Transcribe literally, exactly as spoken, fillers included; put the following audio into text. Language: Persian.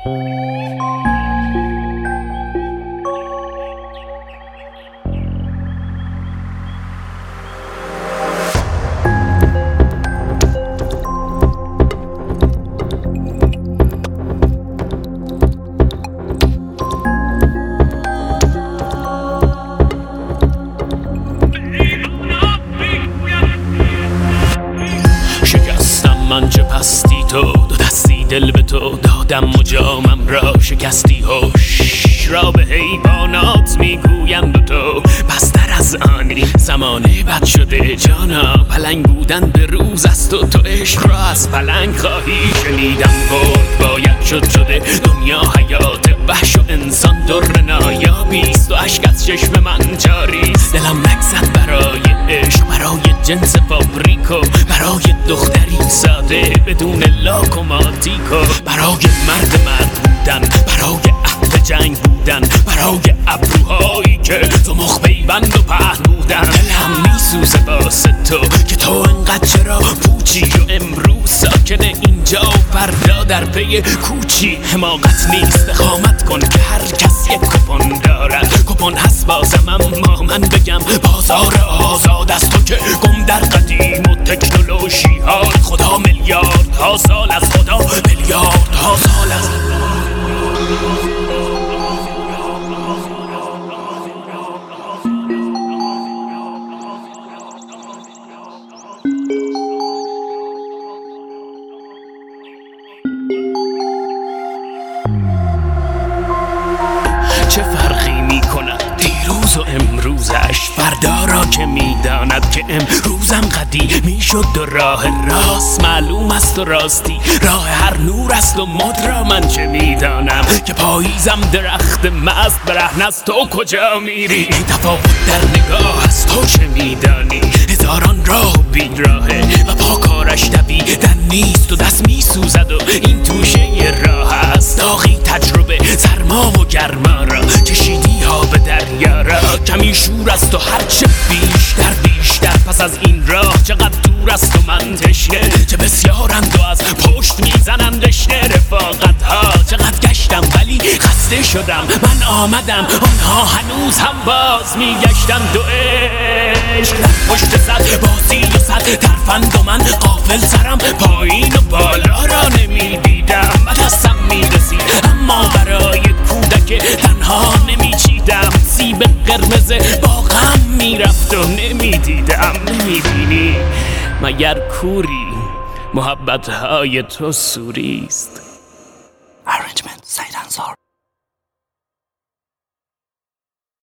من چه پستی تو دو دستی دل به تو دادم و جامم را شکستی هوش را به حیوانات میگویم به تو بستر از آنی زمانه بد شده جانا پلنگ بودن به روز است و تو عشق را از پلنگ خواهی شنیدم برد باید شد شده دنیا حیات وحش و انسان در نایابیست و اشک از چشم من جاریست دلم نگزد برای عشق برای جنس فابریکو برای دختری ساده بدون لاک و ماتیکو برای مرد مرد بودن برای اهل جنگ بودن برای ابروهایی که تو مخ پیوند و پهن بودن دلم میسوزه واسه تو که تو انقدر چرا پوچی و امروز ساکن اینجا و فردا در پی کوچی حماقت نیست اقامت کن که هر کس یک کپون دارد کپون هست بازم اما من بگم بازار آزاد از تو که گم در قدیم و تکنولوژی ها خدا میلیارد ها سال از خدا میلیارد ها سال از چه فرقی میکند دیروز و امروزش فردا را که میداند که امروزم قدیمی شد و راه راست معلوم است و راستی راه هر نور است و مد را من چه میدانم که پاییزم درخت مست برهن از تو کجا میری تفاوت در نگاه است تو چه میدانی هزاران راه و بیراهه و پا کارش دویدن نیست و دست میسوزد و این توشه راه است داغی تجربه سرما و گرما را چشیدی ها به دریا را کمی شور است و هرچه بیشتر بیشتر پس از این راه چقدر دور است و من تشنه چه بسیارند و از پشت میزنند رشته رفاقت ها چقدر گشتم ولی خسته شدم من آمدم آنها هنوز هم باز میگشتند و عشق در پشت صد بازی و صد ترفند و من غافل سرم پایین و بالا را نمیدیدم و دستم میرسید اما برای کودک تنها نمیچیدم سیب قرمز با غم میرفت و نمیدیدم نمیبینی مگر کوری محبت های تو سوریست